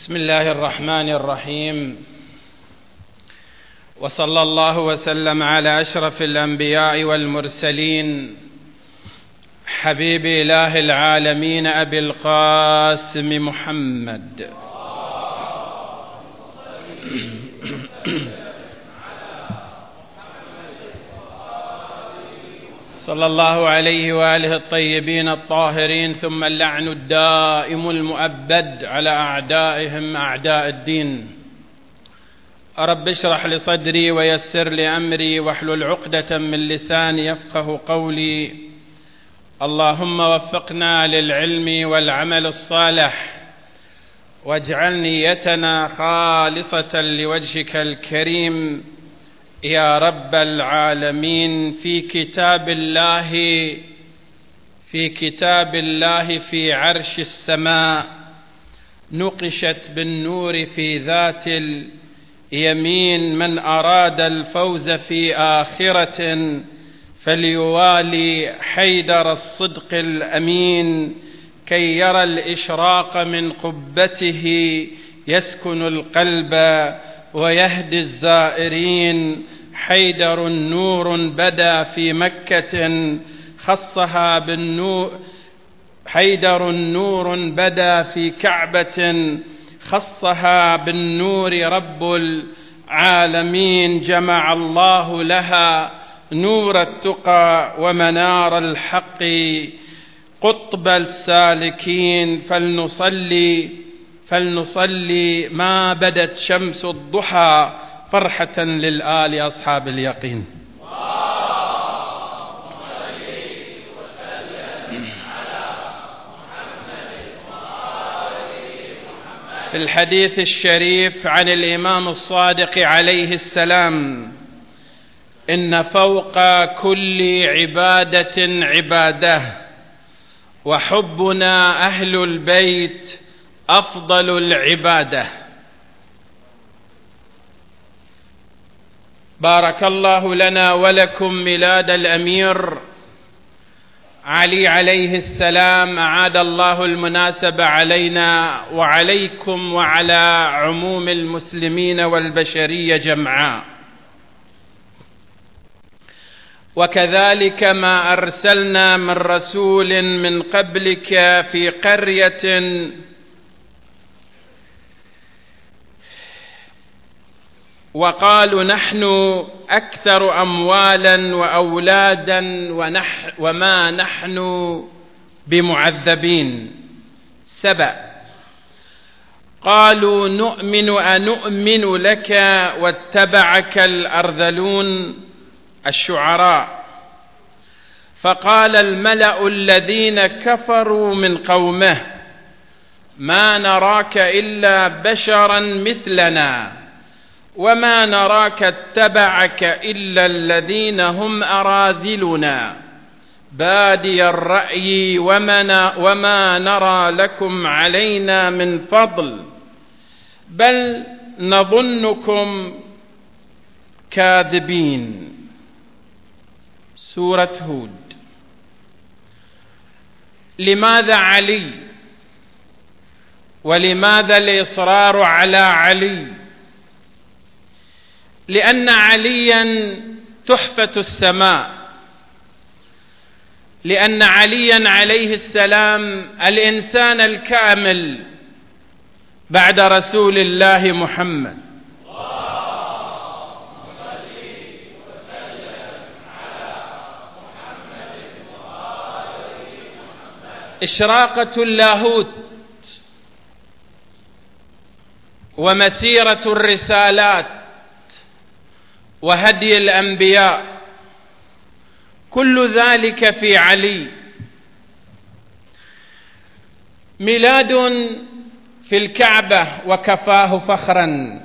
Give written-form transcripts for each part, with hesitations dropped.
بسم الله الرحمن الرحيم، وصلى الله وسلم على أشرف الأنبياء والمرسلين حبيب إله العالمين أبي القاسم محمد صلى الله عليه وآله الطيبين الطاهرين، ثم اللعن الدائم المؤبد على أعدائهم أعداء الدين. رب اشرح لي صدري ويسر لي أمري واحلل عقدة من لساني يفقه قولي. اللهم وفقنا للعلم والعمل الصالح، واجعل نيتنا خالصة لوجهك الكريم يا رب العالمين. في كتاب الله في عرش السماء نقشت بالنور في ذات اليمين. من أراد الفوز في آخرة فليوالي حيدر الصدق الأمين، كي يرى الإشراق من قبته يسكن القلب ويهدي الزائرين. حيدر نور بدا في مكة خصها بالنور، حيدر نور بدا في كعبة خصها بالنور رب العالمين. جمع الله لها نور التقى ومنار الحق قطب السالكين. فلنصلي ما بدت شمس الضحى فرحة للآل أصحاب اليقين. في الحديث الشريف عن الإمام الصادق عليه السلام: إن فوق كل عبادة عبادة، وحبنا أهل البيت أفضل العبادة. بارك الله لنا ولكم ميلاد الأمير علي عليه السلام. أعاد الله المناسبة علينا وعليكم وعلى عموم المسلمين والبشرية جمعاء. وكذلك ما أرسلنا من رسول من قبلك في قرية وقالوا نحن أكثر أموالا وأولادا وما نحن بمعذبين. سبأ قالوا أنؤمن لك واتبعك الأرذلون. الشعراء. فقال الملأ الذين كفروا من قومه: ما نراك إلا بشرا مثلنا، وما نراك اتبعك إلا الذين هم أراذلنا بادي الرأي وما نرى لكم علينا من فضل، بل نظنكم كاذبين. سورة هود. لماذا علي؟ ولماذا الإصرار على علي؟ لأن عليا تحفة السماء، لأن عليا عليه السلام الإنسان الكامل بعد رسول الله محمد. إشراقة اللاهوت ومسيرة الرسالات وهدي الأنبياء، كل ذلك في علي. ميلاد في الكعبة وكفاه فخرا،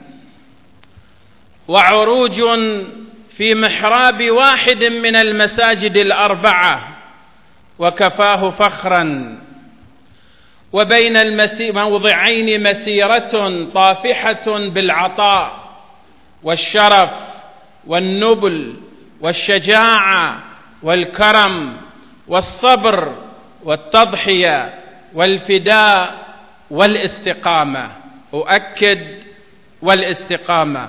وعروج في محراب واحد من المساجد الأربعة وكفاه فخرا، وبين موضعين مسيرة طافحة بالعطاء والشرف والنبل والشجاعة والكرم والصبر والتضحية والفداء والاستقامة. أؤكد والاستقامة.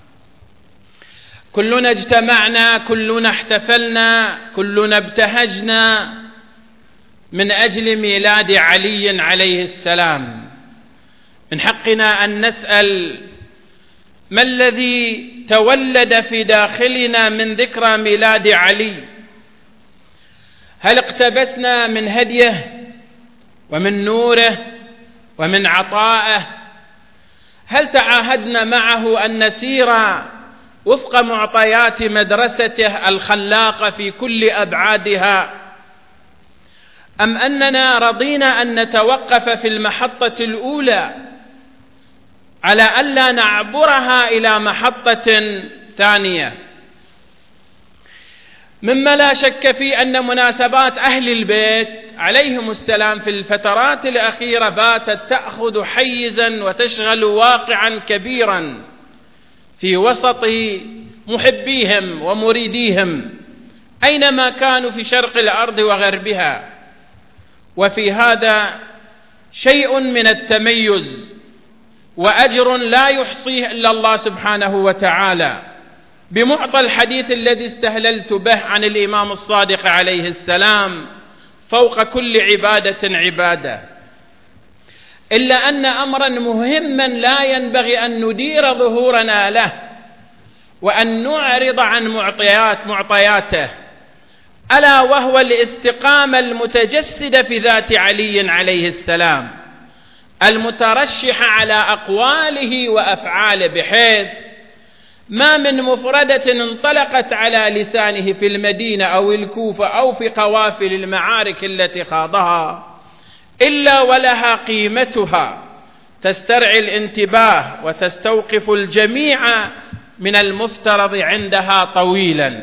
كلنا اجتمعنا، كلنا احتفلنا، كلنا ابتهجنا من أجل ميلاد علي عليه السلام. من حقنا أن نسأل: ما الذي تولد في داخلنا من ذكرى ميلاد علي؟ هل اقتبسنا من هديه ومن نوره ومن عطائه؟ هل تعاهدنا معه أن نسير وفق معطيات مدرسته الخلاقة في كل أبعادها؟ أم أننا رضينا أن نتوقف في المحطة الأولى على ألا نعبرها إلى محطة ثانية؟ مما لا شك فيه أن مناسبات أهل البيت عليهم السلام في الفترات الأخيرة باتت تأخذ حيزا وتشغل واقعا كبيرا في وسط محبيهم ومريديهم أينما كانوا في شرق الأرض وغربها. وفي هذا شيء من التميز وأجر لا يحصيه إلا الله سبحانه وتعالى، بمعطى الحديث الذي استهللت به عن الإمام الصادق عليه السلام: فوق كل عبادة عبادة. إلا أن أمرا مهما لا ينبغي أن ندير ظهورنا له وأن نعرض عن معطياته، ألا وهو الاستقامة المتجسدة في ذات علي عليه السلام، المترشحة على أقواله وأفعاله، بحيث ما من مفردة انطلقت على لسانه في المدينة أو الكوفة أو في قوافل المعارك التي خاضها إلا ولها قيمتها تسترعي الانتباه وتستوقف الجميع من المفترض عندها طويلا.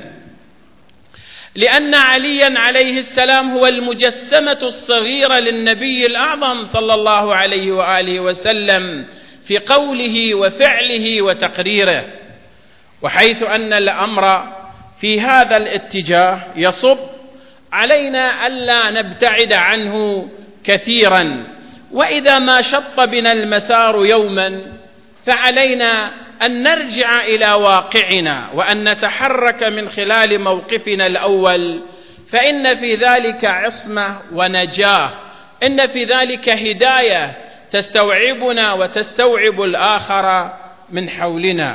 لأن عليا عليه السلام هو المجسمة الصغيرة للنبي الأعظم صلى الله عليه وآله وسلم في قوله وفعله وتقريره، وحيث أن الأمر في هذا الاتجاه يصب علينا ألا نبتعد عنه كثيرا. وإذا ما شط بنا المسار يوما فعلينا أن نرجع إلى واقعنا وأن نتحرك من خلال موقفنا الأول، فإن في ذلك عصمة ونجاة، إن في ذلك هداية تستوعبنا وتستوعب الآخر من حولنا.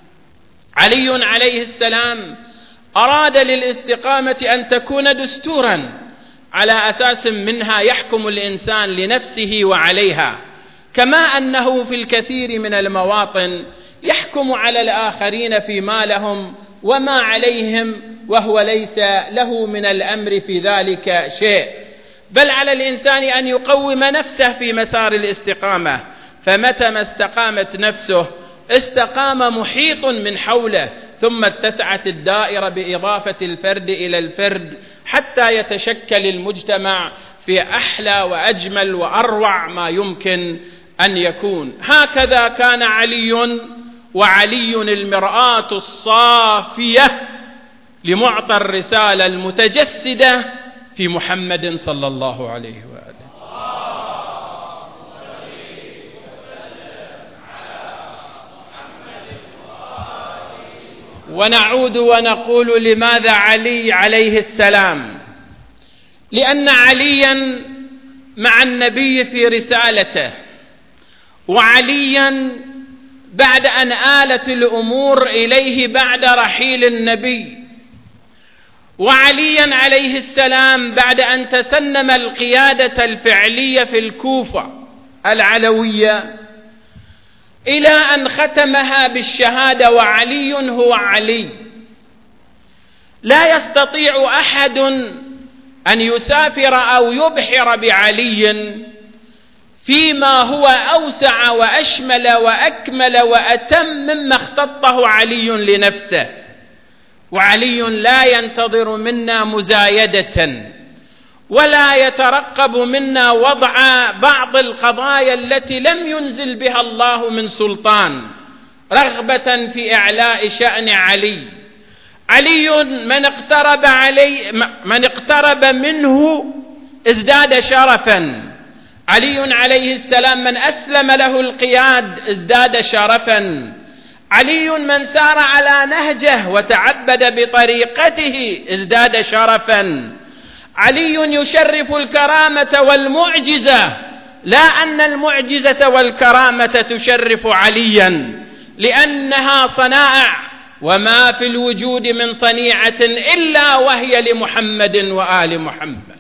علي عليه السلام أراد للاستقامة أن تكون دستورا على أساس منها يحكم الإنسان لنفسه وعليها، كما أنه في الكثير من المواطن يحكم على الآخرين فيما لهم وما عليهم، وهو ليس له من الأمر في ذلك شيء، بل على الإنسان أن يقوم نفسه في مسار الاستقامة. فمتى ما استقامت نفسه استقام محيط من حوله، ثم اتسعت الدائرة بإضافة الفرد إلى الفرد حتى يتشكل المجتمع في أحلى وأجمل وأروع ما يمكن أن يكون. هكذا كان علي، وعلي المرآة الصافية لمعطى الرسالة المتجسدة في محمد صلى الله عليه وآله. ونعود ونقول: لماذا علي عليه السلام؟ لأن عليا مع النبي في رسالته، وعليا بعد أن آلت الأمور إليه بعد رحيل النبي، وعليا عليه السلام بعد أن تسنم القيادة الفعلية في الكوفة العلوية إلى أن ختمها بالشهادة وعلي هو علي. لا يستطيع أحد أن يسافر أو يبحر بعلي فيما هو أوسع وأشمل وأكمل وأتم مما اختطه علي لنفسه. وعلي لا ينتظر منا مزايدة ولا يترقب منا وضع بعض القضايا التي لم ينزل بها الله من سلطان رغبة في إعلاء شأن علي. علي من اقترب منه ازداد شرفا، علي عليه السلام من أسلم له القياد ازداد شرفا. علي من سار على نهجه وتعبد بطريقته ازداد شرفا. علي يشرف الكرامة والمعجزة، لا أن المعجزة والكرامة تشرف عليا، لأنها صنائع، وما في الوجود من صنيعة إلا وهي لمحمد وآل محمد.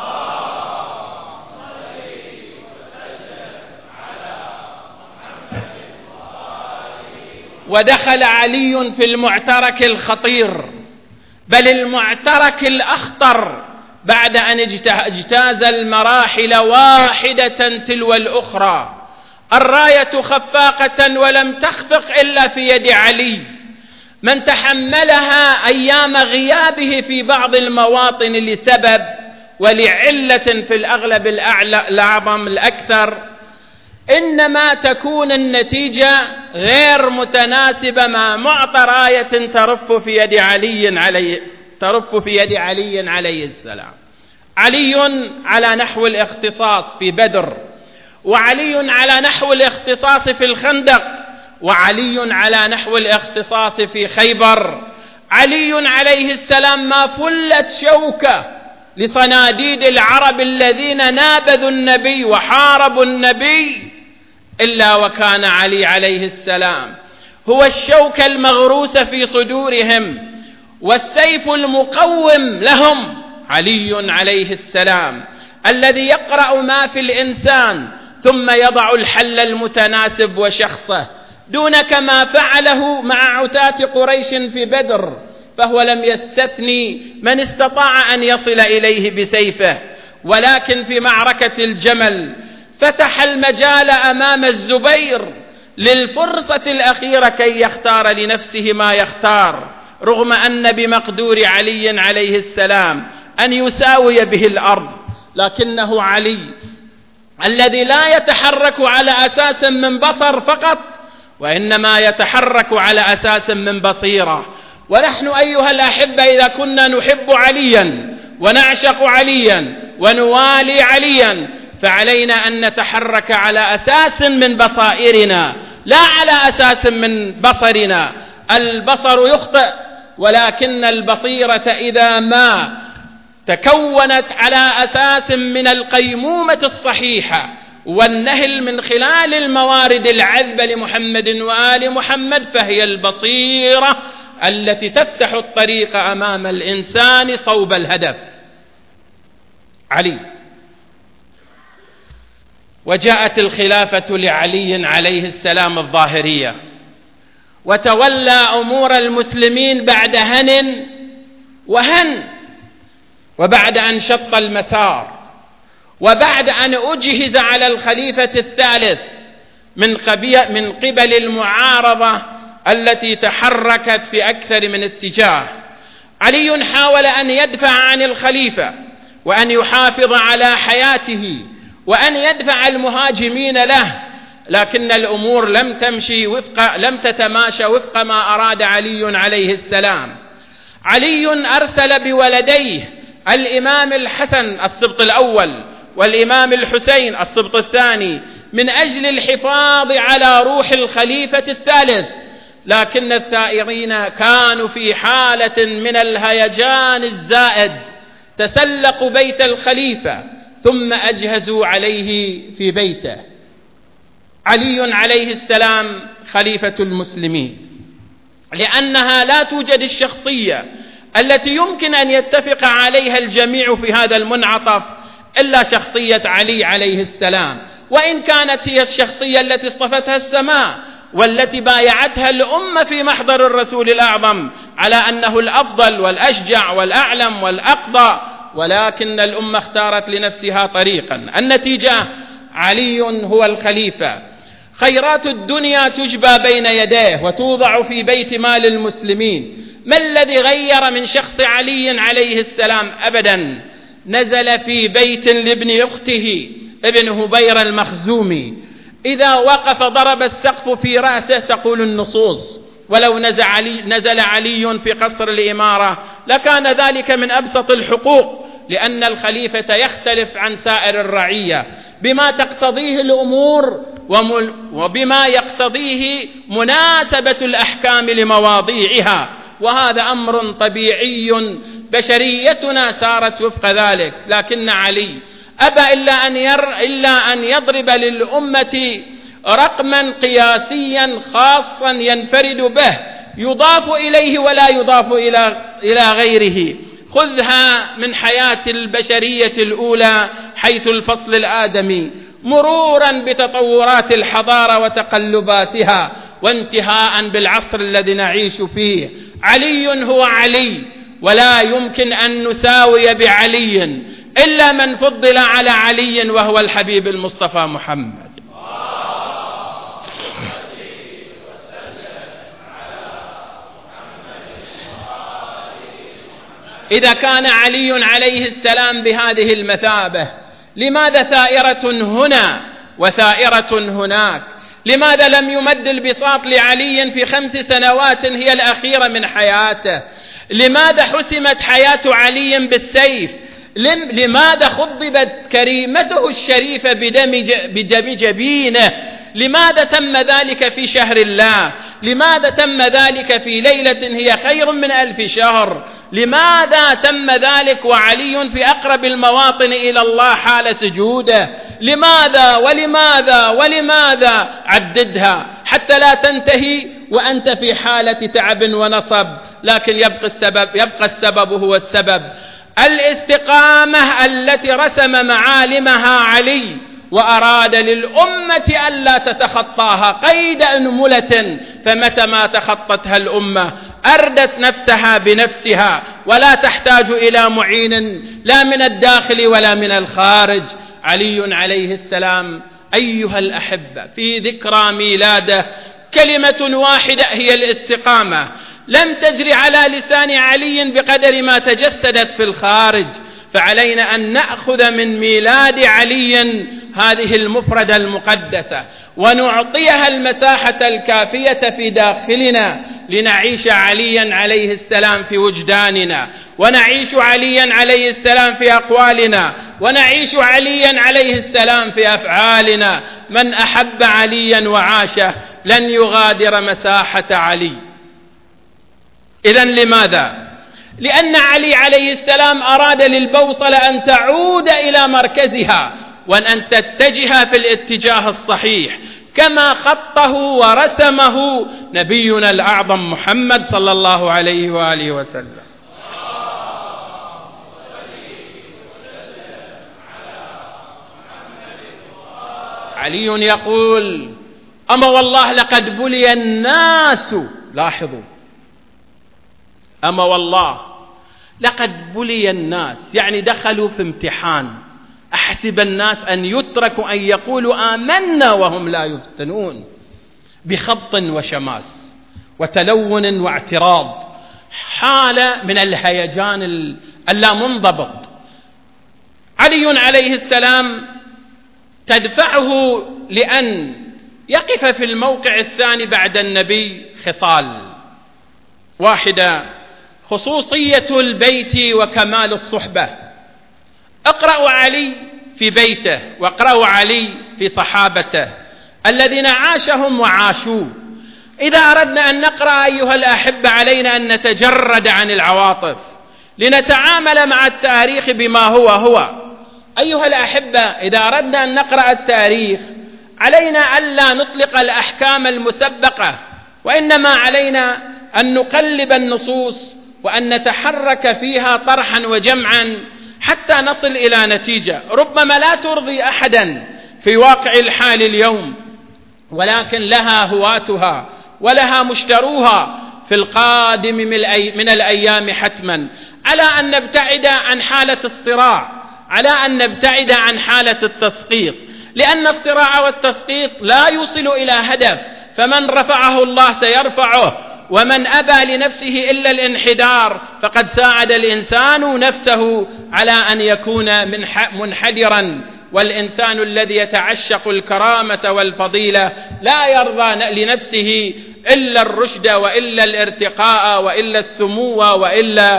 ودخل علي في المعترك الخطير، بل المعترك الأخطر، بعد أن اجتاز المراحل واحدة تلو الأخرى. الراية خفاقة ولم تخفق إلا في يد علي، من تحملها أيام غيابه في بعض المواطن لسبب ولعلة في الأغلب الأعظم الأكثر، إنما تكون النتيجة غير متناسبة مع معطى راية ترف في يد علي عليه السلام. علي على نحو الاختصاص في بدر، وعلي على نحو الاختصاص في الخندق، وعلي على نحو الاختصاص في خيبر. علي عليه السلام ما فلت شوكة لصناديد العرب الذين نابذوا النبي وحاربوا النبي إلا وكان علي عليه السلام هو الشوكة المغروسة في صدورهم والسيف المقوم لهم. علي عليه السلام الذي يقرأ ما في الإنسان ثم يضع الحل المتناسب وشخصه، دون كما فعله مع عتاة قريش في بدر، فهو لم يستثني من استطاع أن يصل إليه بسيفه، ولكن في معركة الجمل فتح المجال أمام الزبير للفرصة الأخيرة كي يختار لنفسه ما يختار، رغم أن بمقدور علي عليه السلام أن يساوي به الأرض، لكنه علي الذي لا يتحرك على أساس من بصر فقط، وإنما يتحرك على أساس من بصيرة. ونحن أيها الأحبة إذا كنا نحب عليا ونعشق عليا ونوالي عليا، فعلينا أن نتحرك على أساس من بصائرنا لا على أساس من بصرنا. البصر يخطئ، ولكن البصيرة إذا ما تكونت على أساس من القيمومة الصحيحة والنهل من خلال الموارد العذبة لمحمد وآل محمد، فهي البصيرة التي تفتح الطريق أمام الإنسان صوب الهدف. علي. وجاءت الخلافة لعلي عليه السلام الظاهرية، وتولى أمور المسلمين بعد هن وهن، وبعد أن شط المسار، وبعد أن أجهز على الخليفة الثالث من قبل المعارضة التي تحركت في أكثر من اتجاه. علي حاول أن يدفع عن الخليفة وأن يحافظ على حياته وأن يدفع المهاجمين له، لكن الأمور لم تتماشى وفق ما أراد علي عليه السلام. علي أرسل بولديه الإمام الحسن السبط الأول والإمام الحسين السبط الثاني من أجل الحفاظ على روح الخليفة الثالث، لكن الثائرين كانوا في حالة من الهيجان الزائد، تسلقوا بيت الخليفة ثم أجهزوا عليه في بيته. علي عليه السلام خليفة المسلمين، لأنها لا توجد الشخصية التي يمكن أن يتفق عليها الجميع في هذا المنعطف إلا شخصية علي عليه السلام، وإن كانت هي الشخصية التي اصطفتها السماء والتي بايعتها الأمة في محضر الرسول الأعظم على أنه الأفضل والأشجع والأعلم والأقضى، ولكن الأمة اختارت لنفسها طريقا. النتيجة علي هو الخليفة، خيرات الدنيا تجبى بين يديه وتوضع في بيت مال المسلمين. ما الذي غير من شخص علي عليه السلام؟ أبدا. نزل في بيت لابن أخته ابن هبير المخزومي، إذا وقف ضرب السقف في رأسه تقول النصوص، ولو نزل علي في قصر الإمارة لكان ذلك من أبسط الحقوق، لأن الخليفة يختلف عن سائر الرعية بما تقتضيه الأمور وبما يقتضيه مناسبة الأحكام لمواضيعها، وهذا أمر طبيعي بشريتنا سارت وفق ذلك. لكن علي أبى إلا أن يضرب للأمة رقما قياسيا خاصا ينفرد به يضاف إليه ولا يضاف إلى غيره. خذها من حياة البشرية الأولى حيث الفصل الآدمي، مرورا بتطورات الحضارة وتقلباتها، وانتهاء بالعصر الذي نعيش فيه. علي هو علي، ولا يمكن أن نساوي بعلي إلا من فضل على علي وهو الحبيب المصطفى محمد. إذا كان علي عليه السلام بهذه المثابة، لماذا ثائرة هنا وثائرة هناك؟ لماذا لم يمد البساط لعلي في 5 سنوات هي الأخيرة من حياته؟ لماذا حسمت حياة علي بالسيف؟ لماذا خضبت كريمته الشريفة بدم جبينه؟ لماذا تم ذلك في شهر الله؟ لماذا تم ذلك في ليلة هي خير من 1000 شهر؟ لماذا تم ذلك وعلي في أقرب المواطن إلى الله حال سجوده؟ لماذا ولماذا ولماذا؟ عددها حتى لا تنتهي وأنت في حالة تعب ونصب. لكن يبقى السبب هو السبب، الاستقامة التي رسم معالمها علي وأراد للأمة ألا تتخطاها قيد أنملة، فمتى ما تخطتها الأمة أردت نفسها بنفسها ولا تحتاج إلى معين لا من الداخل ولا من الخارج. علي عليه السلام أيها الأحبة في ذكرى ميلاده كلمة واحدة هي الاستقامة، لم تجري على لسان علي بقدر ما تجسدت في الخارج. فعلينا أن نأخذ من ميلاد علي هذه المفردة المقدسة ونعطيها المساحة الكافية في داخلنا لنعيش عليا عليه السلام في وجداننا، ونعيش عليا عليه السلام في أقوالنا، ونعيش عليا عليه السلام في أفعالنا. من أحب عليا وعاشه لن يغادر مساحة علي. إذن لماذا؟ لأن علي عليه السلام أراد للبوصلة أن تعود إلى مركزها وأن تتجه في الاتجاه الصحيح كما خطه ورسمه نبينا الأعظم محمد صلى الله عليه وآله وسلم. علي يقول: أما والله لقد بلي الناس، لاحظوا، أما والله لقد بلي الناس، يعني دخلوا في امتحان. أحسب الناس أن يتركوا أن يقولوا آمنا وهم لا يفتنون، بخبط وشماس وتلون واعتراض، حالة من الهيجان اللامنضبط. علي عليه السلام تدفعه لأن يقف في الموقع الثاني بعد النبي خصال: واحدة، خصوصية البيت وكمال الصحبة. اقرأوا علي في بيته واقرأوا علي في صحابته الذين عاشهم وعاشوه. إذا أردنا أن نقرأ أيها الأحبة علينا أن نتجرد عن العواطف لنتعامل مع التاريخ بما هو. أيها الأحبة، إذا أردنا أن نقرأ التاريخ علينا ألا نطلق الأحكام المسبقة، وإنما علينا أن نقلب النصوص وأن نتحرك فيها طرحا وجمعا حتى نصل إلى نتيجة ربما لا ترضي أحدا في واقع الحال اليوم، ولكن لها هواتها ولها مشتروها في القادم من الأيام حتما. على أن نبتعد عن حالة الصراع، على أن نبتعد عن حالة التسقيط، لأن الصراع والتسقيط لا يوصل إلى هدف، فمن رفعه الله سيرفعه، ومن أبى لنفسه إلا الانحدار فقد ساعد الإنسان نفسه على أن يكون منحدرا. والإنسان الذي يتعشق الكرامة والفضيلة لا يرضى لنفسه إلا الرشد وإلا الارتقاء وإلا السمو وإلا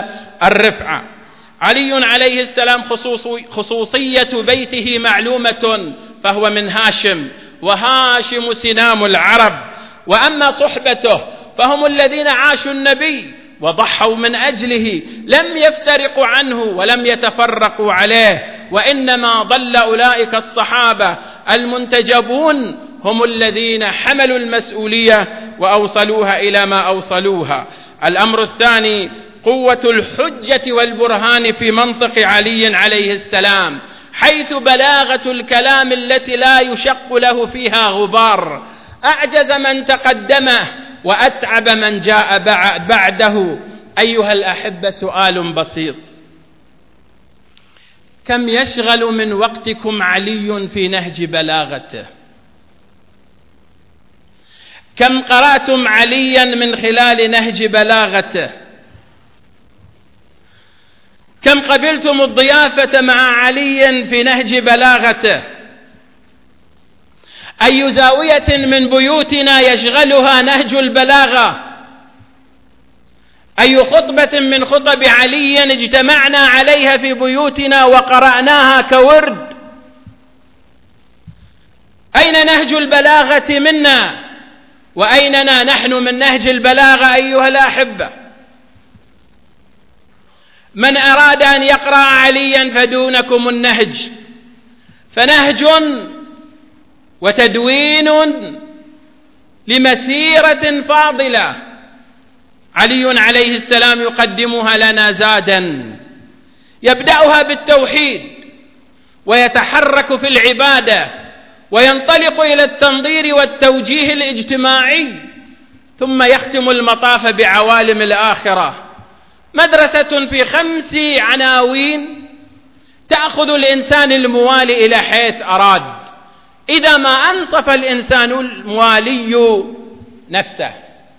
الرفعة. علي عليه السلام خصوصية بيته معلومة، فهو من هاشم، وهاشم سنام العرب. وأما صحبته فهم الذين عاشوا النبي وضحوا من أجله، لم يفترقوا عنه ولم يتفرقوا عليه، وإنما ضل أولئك الصحابة المنتجبون هم الذين حملوا المسؤولية وأوصلوها إلى ما أوصلوها. الأمر الثاني قوة الحجة والبرهان في منطق علي عليه السلام، حيث بلاغة الكلام التي لا يشق له فيها غبار، أعجز من تقدمه وأتعب من جاء بعده. أيها الأحبة، سؤال بسيط: كم يشغل من وقتكم علي في نهج بلاغته؟ كم قرأتم عليا من خلال نهج بلاغته؟ كم قبلتم الضيافة مع علي في نهج بلاغته؟ أي زاوية من بيوتنا يشغلها نهج البلاغة؟ أي خطبة من خطب علي اجتمعنا عليها في بيوتنا وقرأناها كورد؟ أين نهج البلاغة منا؟ وأيننا نحن من نهج البلاغة أيها الأحبة؟ من أراد أن يقرأ عليا فدونكم النهج، فنهج وتدوين لمسيرة فاضلة علي عليه السلام يقدمها لنا زادا، يبدأها بالتوحيد ويتحرك في العبادة وينطلق إلى التنظير والتوجيه الاجتماعي، ثم يختم المطاف بعوالم الآخرة. مدرسة في 5 عناوين تأخذ الإنسان الموالي إلى حيث أراد، إذا ما أنصف الإنسان الموالي نفسه.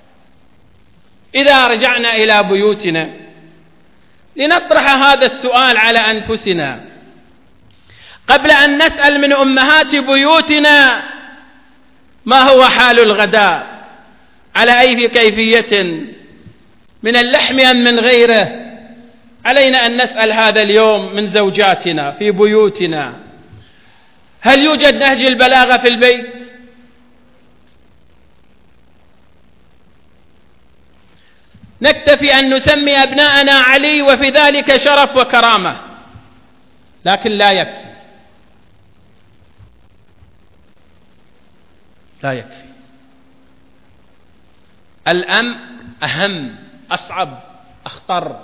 إذا رجعنا إلى بيوتنا لنطرح هذا السؤال على أنفسنا قبل أن نسأل من أمهات بيوتنا ما هو حال الغداء، على أي كيفية، من اللحم أم من غيره. علينا أن نسأل هذا اليوم من زوجاتنا في بيوتنا: هل يوجد نهج البلاغة في البيت؟ نكتفي أن نسمي أبناءنا علي وفي ذلك شرف وكرامة، لكن لا يكفي، لا يكفي. الأمر أهم، أصعب، أخطر.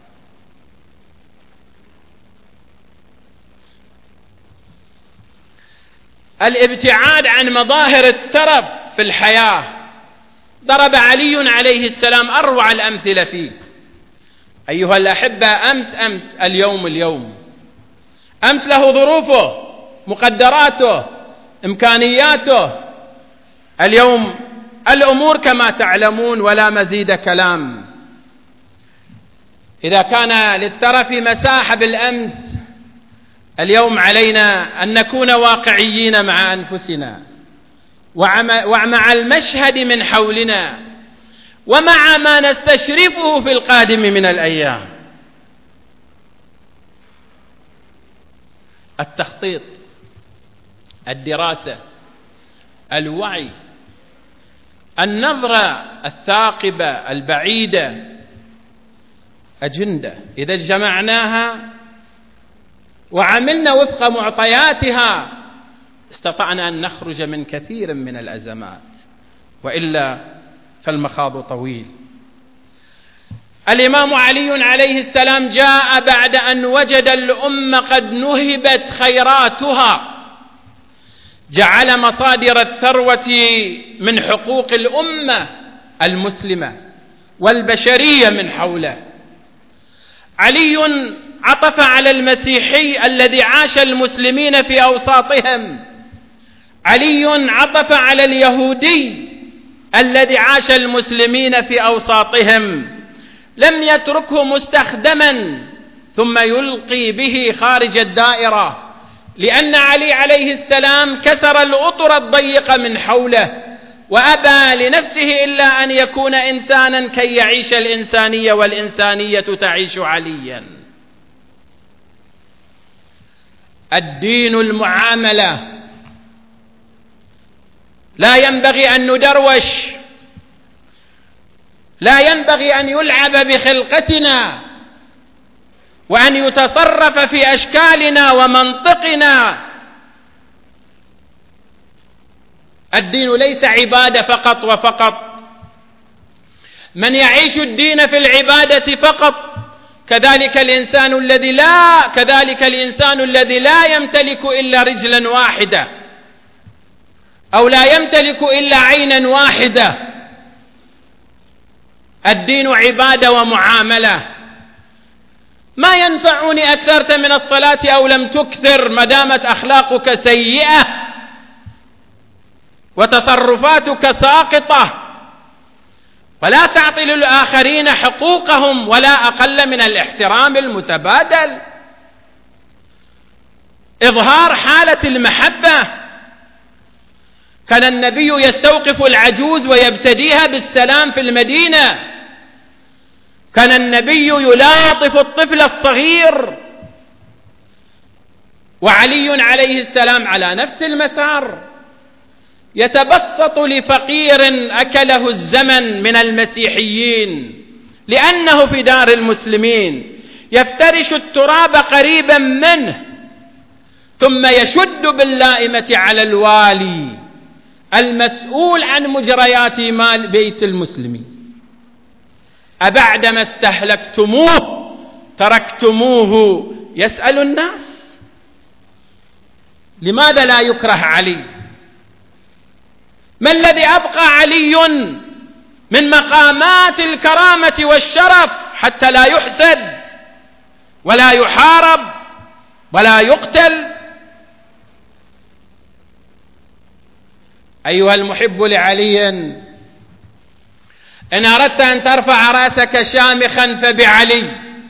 الابتعاد عن مظاهر الترف في الحياة ضرب علي عليه السلام أروع الأمثلة فيه. أيها الأحبة، أمس اليوم أمس له ظروفه، مقدراته، إمكانياته. اليوم الأمور كما تعلمون ولا مزيد كلام. إذا كان للترف مساحة بالأمس، اليوم علينا أن نكون واقعيين مع أنفسنا ومع المشهد من حولنا ومع ما نستشرفه في القادم من الأيام. التخطيط، الدراسة، الوعي، النظرة الثاقبة البعيدة، أجندة إذا اجتمعناها وعملنا وفق معطياتها استطعنا أن نخرج من كثير من الأزمات، وإلا فالمخاض طويل. الإمام علي عليه السلام جاء بعد أن وجد الأمة قد نهبت خيراتها، جعل مصادر الثروة من حقوق الأمة المسلمة والبشرية من حوله. علي عطف على المسيحي الذي عاش المسلمين في أوساطهم، علي عطف على اليهودي الذي عاش المسلمين في أوساطهم، لم يتركه مستخدما ثم يلقي به خارج الدائرة، لأن علي عليه السلام كسر الأطر الضيقة من حوله وأبى لنفسه إلا أن يكون إنسانا كي يعيش الإنسانية والإنسانية تعيش عليا. الدين المعاملة لا ينبغي أن ندروش، لا ينبغي أن يلعب بخلقتنا وأن يتصرف في أشكالنا ومنطقنا. الدين ليس عبادة فقط وفقط. من يعيش الدين في العبادة فقط كذلك الإنسان الذي لا يمتلك إلا رجلا واحدة أو لا يمتلك إلا عينا واحدة. الدين عبادة ومعاملة. ما ينفعني أكثرت من الصلاة أو لم تكثر ما دامت أخلاقك سيئة وتصرفاتك ساقطة، ولا تعطي للآخرين حقوقهم ولا أقل من الاحترام المتبادل. إظهار حالة المحبة. كان النبي يستوقف العجوز ويبتديها بالسلام في المدينة. كان النبي يلاطف الطفل الصغير. وعلي عليه السلام على نفس المسار، يتبسط لفقير أكله الزمن من المسيحيين لأنه في دار المسلمين، يفترش التراب قريبا منه ثم يشد باللائمة على الوالي المسؤول عن مجريات مال بيت المسلمين. أبعدما استهلكتموه تركتموه يسأل الناس؟ لماذا لا يكره علي؟ ما الذي أبقى علي من مقامات الكرامة والشرف حتى لا يحسد ولا يحارب ولا يقتل؟ أيها المحب لعلي، إن أردت أن ترفع رأسك شامخا فبعلي،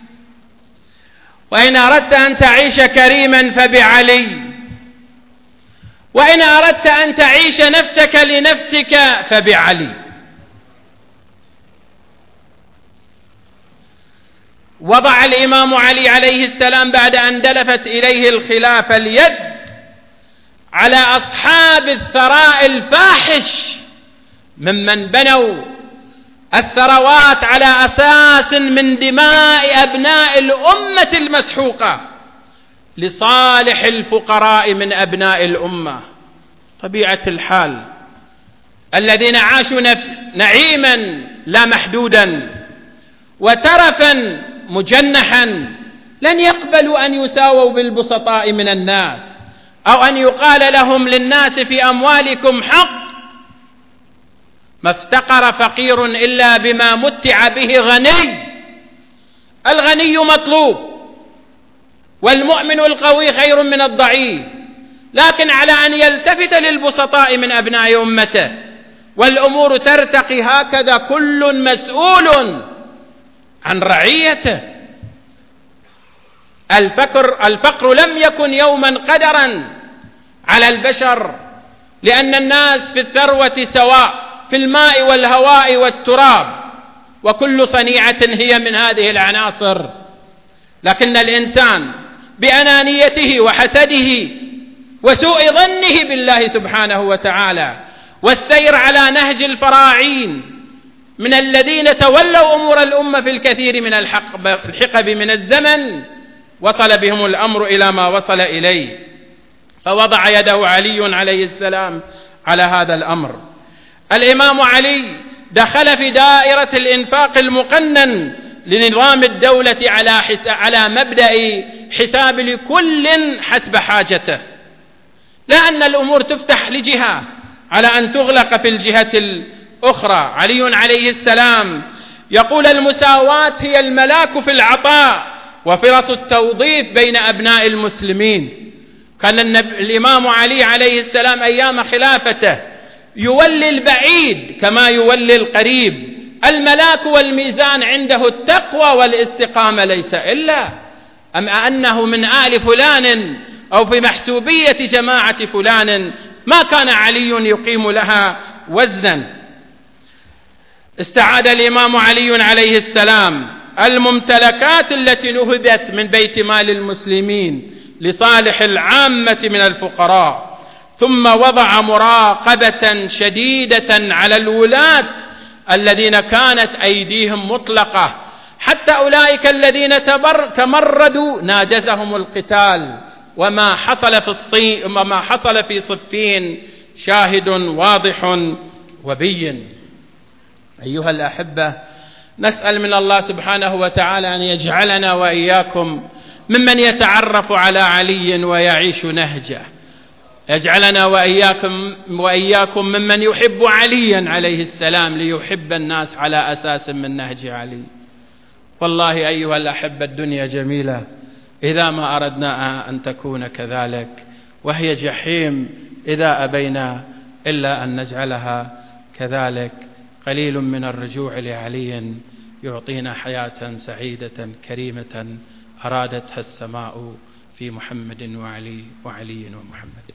وإن أردت أن تعيش كريما فبعلي، وإن أردت أن تعيش نفسك لنفسك فبعلي. وضع الإمام علي عليه السلام بعد أن دلفت إليه الخلافة اليد على أصحاب الثراء الفاحش ممن بنوا الثروات على أساس من دماء أبناء الأمة المسحوقة لصالح الفقراء من أبناء الأمة. طبيعة الحال الذين عاشوا نعيما لا محدودا وترفا مجنحا لن يقبلوا أن يساووا بالبسطاء من الناس، أو أن يقال لهم للناس في أموالكم حق. ما افتقر فقير إلا بما متع به غني. الغني مطلوب، والمؤمن القوي خير من الضعيف، لكن على أن يلتفت للبسطاء من أبناء أمته، والأمور ترتقي هكذا، كل مسؤول عن رعيته. الفقر لم يكن يوما قدرا على البشر، لأن الناس في الثروة سواء في الماء والهواء والتراب، وكل صنيعة هي من هذه العناصر. لكن الإنسان بأنانيته وحسده وسوء ظنه بالله سبحانه وتعالى والسير على نهج الفراعين من الذين تولوا أمور الأمة في الكثير من الحقب من الزمن، وصل بهم الأمر إلى ما وصل إليه. فوضع يده علي عليه السلام على هذا الأمر. الإمام علي دخل في دائرة الإنفاق المقنن لنظام الدولة على مبدأ حساب لكل حسب حاجته، لا أن الأمور تفتح لجهة على أن تغلق في الجهة الأخرى. علي عليه السلام يقول: المساواة هي الملاك في العطاء وفرص التوظيف بين أبناء المسلمين. كان الإمام علي عليه السلام أيام خلافته يولي البعيد كما يولي القريب. الملاك والميزان عنده التقوى والاستقامة، ليس إلا أما أنه من آل فلان أو في محسوبية جماعة فلان، ما كان علي يقيم لها وزنا. استعاد الإمام علي عليه السلام الممتلكات التي نهبت من بيت مال المسلمين لصالح العامة من الفقراء، ثم وضع مراقبة شديدة على الولاة الذين كانت أيديهم مطلقة، حتى أولئك الذين تمردوا ناجزهم القتال. وما حصل في صفين شاهد واضح وبين. أيها الأحبة، نسأل من الله سبحانه وتعالى أن يجعلنا وإياكم ممن يتعرف على علي ويعيش نهجه، يجعلنا وإياكم ممن يحب عليا عليه السلام ليحب الناس على أساس من نهج علي. والله أيها الأحبة، الدنيا جميلة إذا ما أردنا أن تكون كذلك، وهي جحيم إذا أبينا إلا أن نجعلها كذلك. قليل من الرجوع لعلي يعطينا حياة سعيدة كريمة أرادتها السماء في محمد وعلي ومحمد.